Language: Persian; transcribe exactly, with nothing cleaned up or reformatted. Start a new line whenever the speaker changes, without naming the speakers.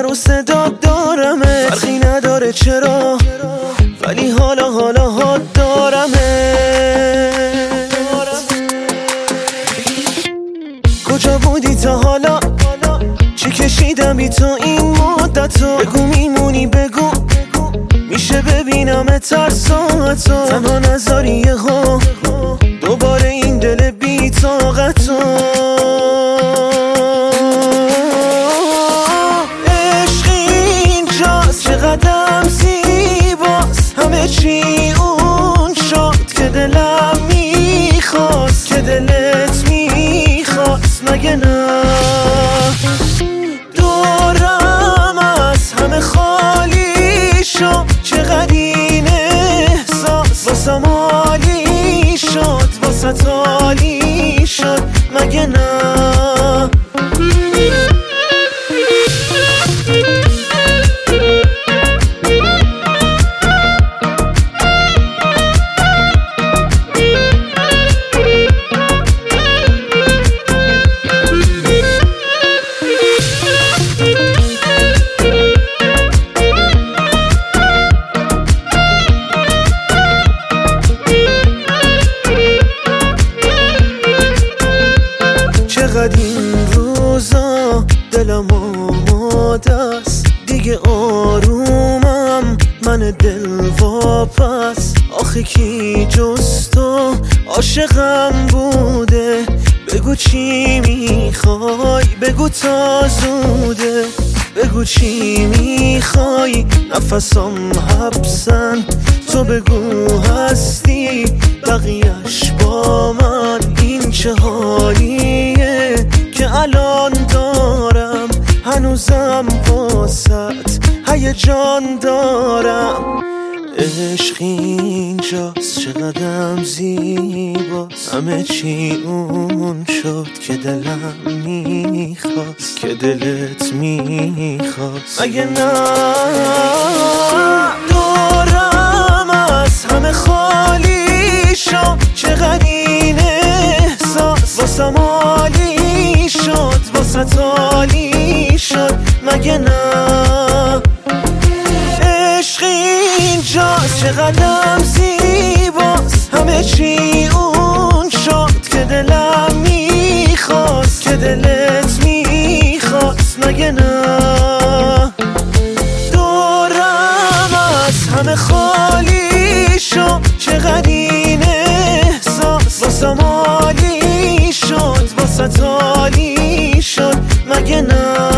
و صدا دارمه، فرقی نداره چرا، ولی حالا حالا ها دارمه. کجا بودی تا حالا؟ چی کشیدم بی تو این مدتو؟ بگو میمونی بگو، میشه ببینم ترساتو. تنها نذاری یهو دوباره این دل بی طاقتو. عشق اینجاست، چقدرم زیباست، همه چی اون شد که دلم میخواست، که دلت میخواست مگه نه؟ دورم از همه خالی شد، چقدر این احساس واسم عالی شد، واسه عالی شد مگه نه؟ چقدر این روزا دلم آماده است، دیگه آرومم من دل واپس. آخه کی جز تو عاشقم بوده؟ بگو چی میخوای، بگو تا زوده، بگو چی میخوای. نفسم حبسن، تو بگو هستی، بقیهش با من. این چه حالیه که الان دارم، هنوزم واسط هیجان دارم. عشق اینجاست، چقدرم زیباست، همه چی اون شد که دلم میخواست، که دلت میخواست اگه نه؟ دورم از همه خالی شد، چقدر این احساس واسم عالی شد، واسه عالی شد مگه نه؟ عشق اینجاست، چقدرم زیباست، همه چی اون شد که دلم میخواست، که دلت میخواست مگه نه؟ دورم از همه خالی شد، چقدر این احساس واسم عالی شد، واسه عالی شد مگه نه؟